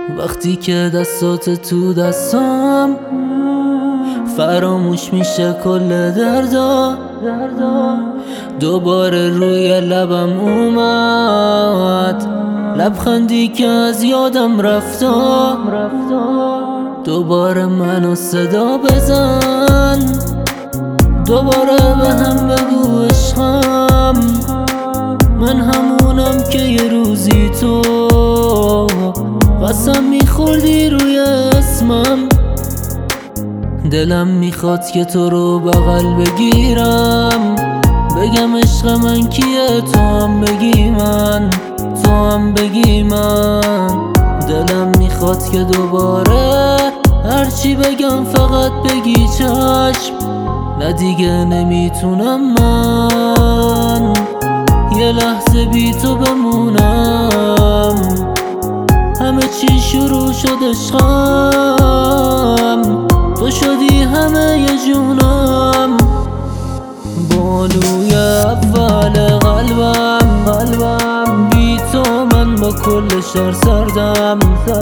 وقتی که دستات تو دستام فراموش میشه کل دردا. دوباره روی لبم اومد لبخندی که از یادم رفتا. دوباره منو صدا بزن، دوباره به هم بگو عشقم. من همونم که یه روزی تو قسم میخوردی روی اسمم. دلم میخواد که تو رو بغل بگیرم، بگم عشق من کیه، تو هم بگی من، تو هم بگی من. دلم میخواد که دوباره هرچی بگم فقط بگی چشم. نه دیگه نمیتونم من یه لحظه بی تو بمونم. همه چی شروع شد عشقم، تو شدی همه ی جونم. بانوی اول قلبم بی تو من با کل شهر سردم.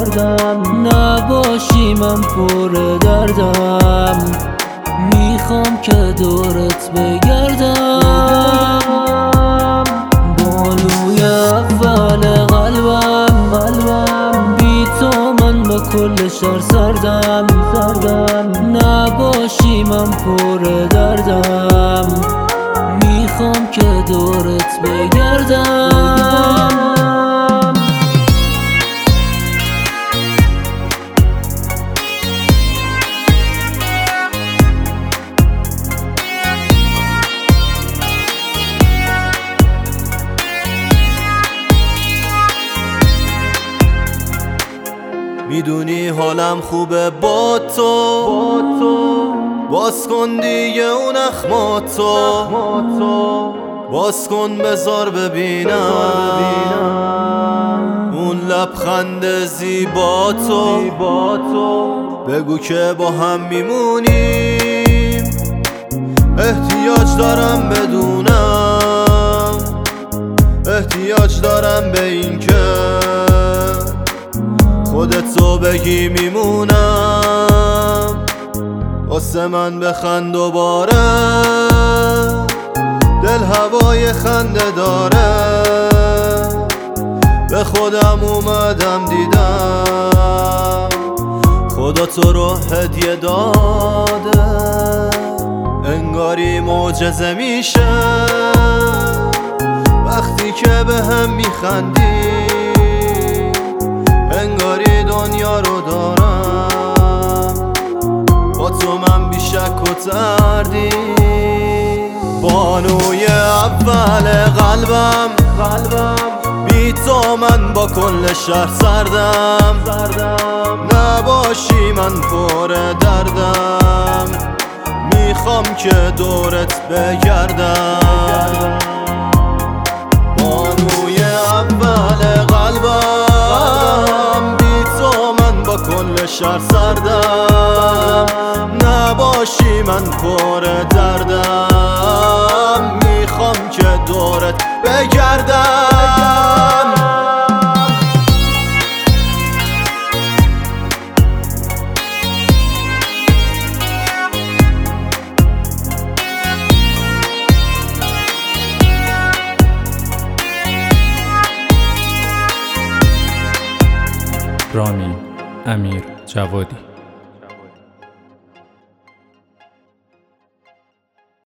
نباشی من پر دردم، میخوام که دورت بگردم. بانوی اول قلبم بی تو من با کل شهر سردم. نباشی من پر دردم، میخوام که دورت بگردم. میدونی حالم خوبه با تو، باز کن دیگه اون اخماتو، باز کن بذار ببینم اون لبخند زیبا تو. بگو که با هم میمونیم، احتیاج دارم بدونم، احتیاج دارم به این که خودتو بگی میمونم. واسه من بخند دوباره، دل هوای خنده داره. به خودم اومدم دیدم خدا تو رو هدیه داده. انگاری معجزه میشه وقتی که به هم میخندی، انگاری دنیا رو دارم با تو من بی شک و تردید. بانوی اول قلبم بی تو من با کل شهر سردم. نباشی من پر دردم، میخوام که دورت بگردم. بانوی اول قلبم بی تو من با کل شهر سردم. نباشی من پر دردم، میخوام که دورت بگردم. رامین امیر جوادی.